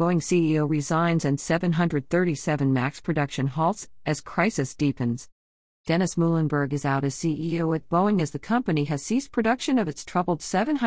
Boeing CEO resigns and 737 MAX production halts as crisis deepens. Dennis Muilenburg is out as CEO at Boeing as the company has ceased production of its troubled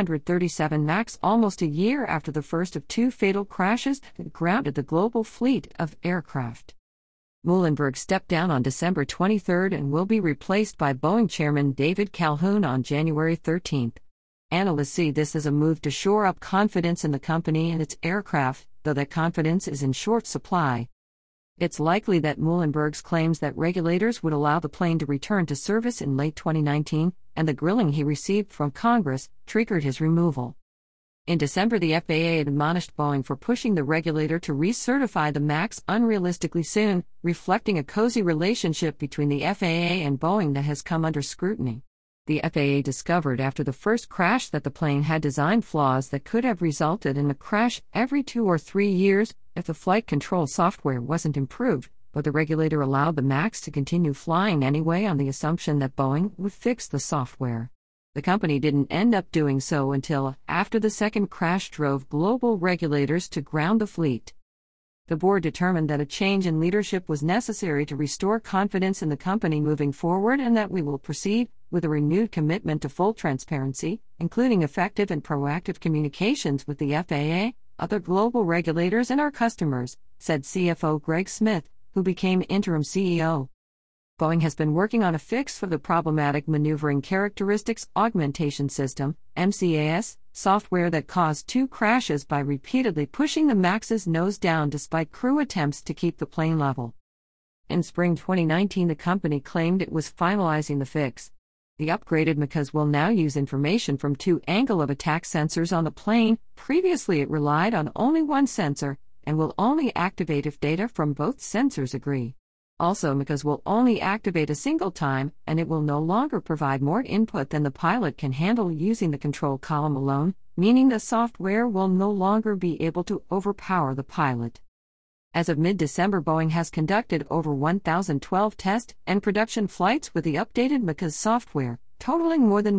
737 MAX almost a year after the first of two fatal crashes that grounded the global fleet of aircraft. Muilenburg stepped down on December 23 and will be replaced by Boeing Chairman David Calhoun on January 13. Analysts see this as a move to shore up confidence in the company and its aircraft, though that confidence is in short supply. It's likely that Muilenburg's claims that regulators would allow the plane to return to service in late 2019, and the grilling he received from Congress, triggered his removal. In December, the FAA admonished Boeing for pushing the regulator to recertify the MAX unrealistically soon, reflecting a cozy relationship between the FAA and Boeing that has come under scrutiny. The FAA discovered after the first crash that the plane had design flaws that could have resulted in a crash every 2 or 3 years if the flight control software wasn't improved, but the regulator allowed the MAX to continue flying anyway on the assumption that Boeing would fix the software. The company didn't end up doing so until after the second crash drove global regulators to ground the fleet. The board determined that a change in leadership was necessary to restore confidence in the company moving forward and that we will proceed with a renewed commitment to full transparency, including effective and proactive communications with the FAA, other global regulators, and our customers, said CFO Greg Smith, who became interim CEO. Boeing has been working on a fix for the problematic Maneuvering Characteristics Augmentation System, MCAS, software that caused 2 crashes by repeatedly pushing the MAX's nose down despite crew attempts to keep the plane level. In spring 2019, the company claimed it was finalizing the fix. The upgraded MCAS will now use information from 2 angle-of-attack sensors on the plane. Previously, it relied on only one sensor and will only activate if data from both sensors agree. Also, MCAS will only activate a single time, and it will no longer provide more input than the pilot can handle using the control column alone, meaning the software will no longer be able to overpower the pilot. As of mid-December, Boeing has conducted over 1,012 test and production flights with the updated MCAS software, totaling more than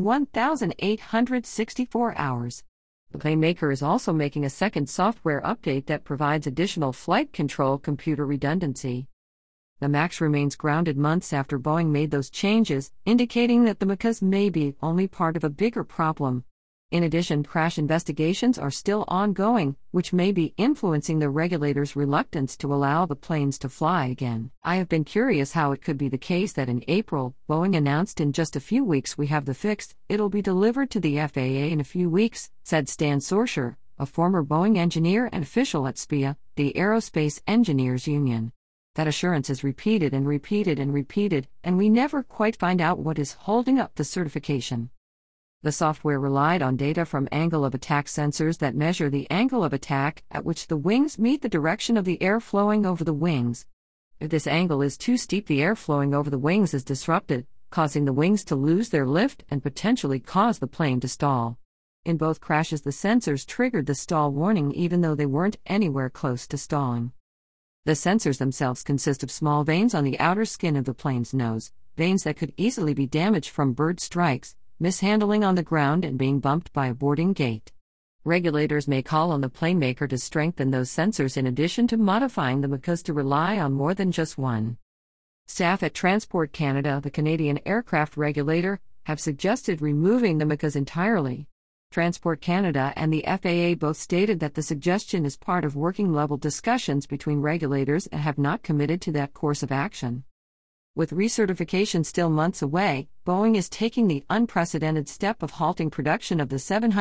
1,864 hours. The plane maker is also making a second software update that provides additional flight control computer redundancy. The MAX remains grounded months after Boeing made those changes, indicating that the MCAS may be only part of a bigger problem. In addition, crash investigations are still ongoing, which may be influencing the regulator's reluctance to allow the planes to fly again. I have been curious how it could be the case that in April, Boeing announced in just a few weeks we have the fix, it'll be delivered to the FAA in a few weeks, said Stan Sorsher, a former Boeing engineer and official at SPEA, the Aerospace Engineers Union. That assurance is repeated and repeated and repeated, and we never quite find out what is holding up the certification. The software relied on data from angle-of-attack sensors that measure the angle of attack at which the wings meet the direction of the air flowing over the wings. If this angle is too steep, the air flowing over the wings is disrupted, causing the wings to lose their lift and potentially cause the plane to stall. In both crashes, the sensors triggered the stall warning even though they weren't anywhere close to stalling. The sensors themselves consist of small vanes on the outer skin of the plane's nose, vanes that could easily be damaged from bird strikes, mishandling on the ground, and being bumped by a boarding gate. Regulators may call on the plane maker to strengthen those sensors in addition to modifying the MCAS to rely on more than just one. Staff at Transport Canada, the Canadian aircraft regulator, have suggested removing the MCAS entirely. Transport Canada and the FAA both stated that the suggestion is part of working-level discussions between regulators and have not committed to that course of action. With recertification still months away, Boeing is taking the unprecedented step of halting production of the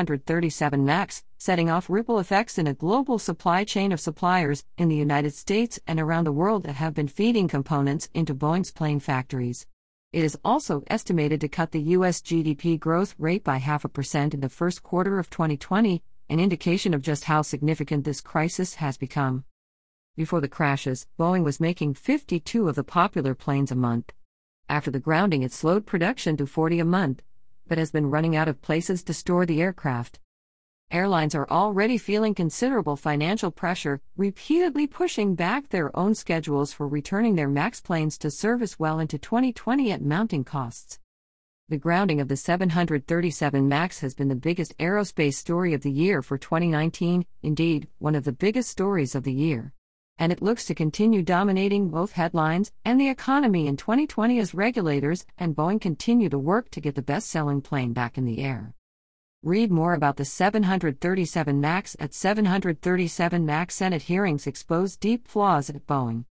737 MAX, setting off ripple effects in a global supply chain of suppliers in the United States and around the world that have been feeding components into Boeing's plane factories. It is also estimated to cut the U.S. GDP growth rate by 0.5% in the first quarter of 2020, an indication of just how significant this crisis has become. Before the crashes, Boeing was making 52 of the popular planes a month. After the grounding, it slowed production to 40 a month, but has been running out of places to store the aircraft. Airlines are already feeling considerable financial pressure, repeatedly pushing back their own schedules for returning their MAX planes to service well into 2020 at mounting costs. The grounding of the 737 MAX has been the biggest aerospace story of the year for 2019, indeed, one of the biggest stories of the year. And it looks to continue dominating both headlines and the economy in 2020 as regulators and Boeing continue to work to get the best-selling plane back in the air. Read more about the 737 MAX at 737 MAX. Senate hearings expose deep flaws at Boeing.